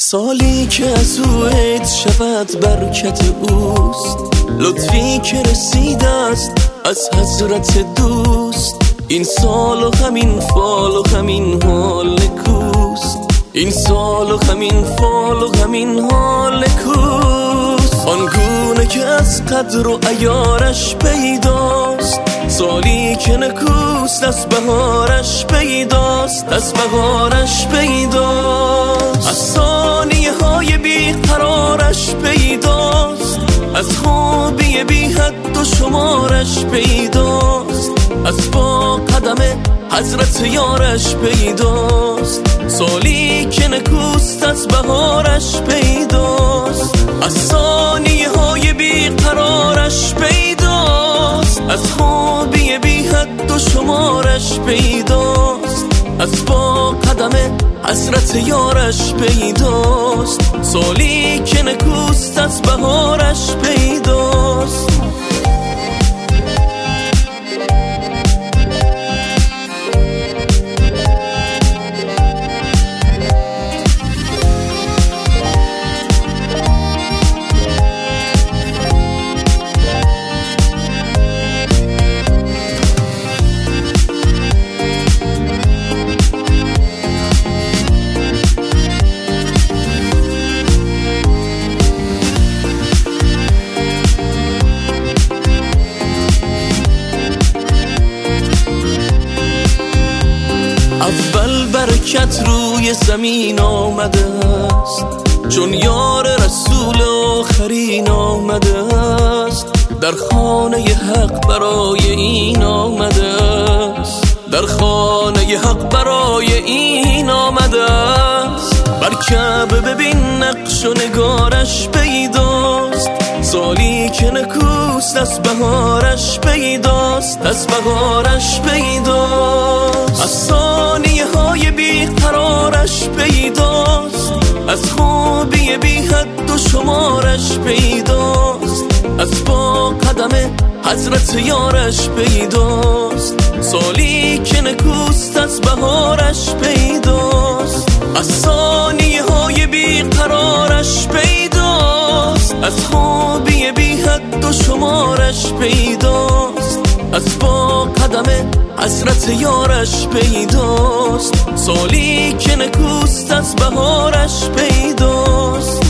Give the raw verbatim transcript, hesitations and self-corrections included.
سالی که از او عید شود برکت اوست، لطفی که رسیده است از حضرت دوست. این سال و همین فال و همین حال نکوست، این سال و همین فال و همین حال نکوست. آنگونه که از قدر و عیارش پیداست، سالی که نکوست از بهارش پیداست، از بهارش پیداست. از ثانیه های بی قرارش پیداست، از خوبی بی حد و شمارش پیداست، از با قدم حضرت یارش پیداست. سالی که نکوست از بهارش پیداست، از ثانیه های بی قرارش پیداست، از خوبی بی حد و شمارش پیداست، از با قدم حضرت یارش پیداست. سالی که نکوست از بهارش پیداست. اول برکت روی زمین آمده است، چون یار رسول آخرین آمده است. در خانه حق برای این آمده است، در خانه حق برای این آمده است. بر کعبه ببین نقش و نگارش پیداست، سالی که نکوست از بهارش پیداست، از بهارش پیداست. از ثانیه های بی قرارش پیداست، از خوبی بی حد و شمارش پیداست، از با قدم حضرت یارش پیداست. سالی که نکوست از بهارش پیداست، از ثانیه های بی قرارش پیداست، از خوبی بی حد و شمارش پیداست، از با قدم حضرت یارش پیداست. سالی که نکوست از بهارش پیداست.